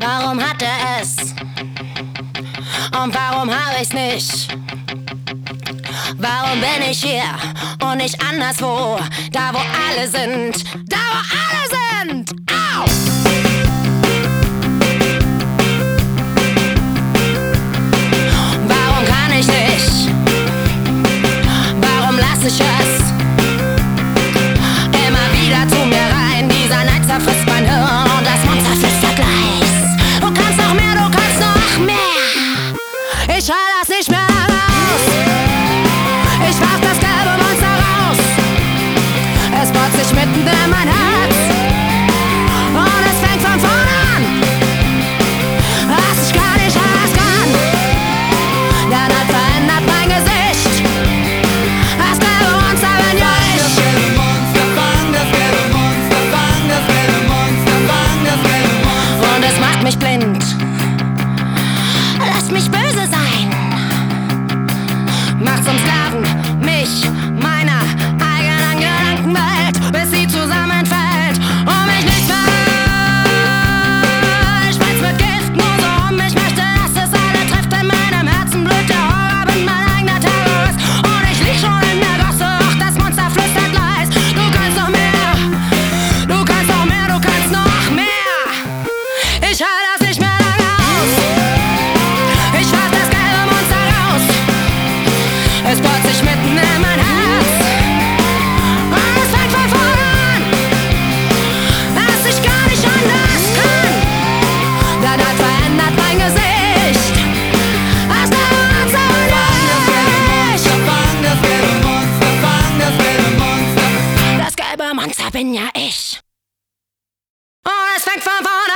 Warum hat er es? Und warum habe ich's nicht? Warum bin ich hier und nicht anderswo? Da wo alle sind, da wo alle sind! Au! Warum kann ich nicht? Warum lass ich es immer wieder zu mir rein? Dieser Neid zerfrisst mein Hirn und das Monster flüstert leis. Du kannst noch mehr, du kannst noch mehr. Ich halte das nicht mehr raus. Ich warf das gelbe Monster raus. Es bohrt sich mitten in mein Herz und es fängt von vorne an. Was ich gar nicht anders kann. Der Neid verändert mein Gesicht. Das gelbe Monster bin ja ich. Das gelbe Monster, fang das gelbe Monster, fang das gelbe Monster, fang das gelbe Monster. Und es macht mich blind. Lass mich böse sein. Macht zum Sklaven mich, meiner eigenen Gedankenwelt, bis sie zusammenfällt und mich nicht mehr. Ich spritz mit Gift nur so um. Ich möchte, dass es alle trifft. In meinem Herzen blüht der Horror, bin mein eigener Terrorist. Und ich lieg schon in der Gosse, doch das Monster flüstert leis. Du kannst noch mehr, du kannst noch mehr, du kannst noch mehr. Ich halte das nicht mehr lange aus. Ich warf das gelbe Monster raus. Es bohrt sich mitten in mein Herz und es fängt von vorne an, dass ich gar nicht anders kann. Der Neid verändert mein Gesicht. Das gelbe Monster bin ich. Fang das gelbe Monster, fang das gelbe Monster. Das gelbe Monster bin ja ich. Und es fängt von vorne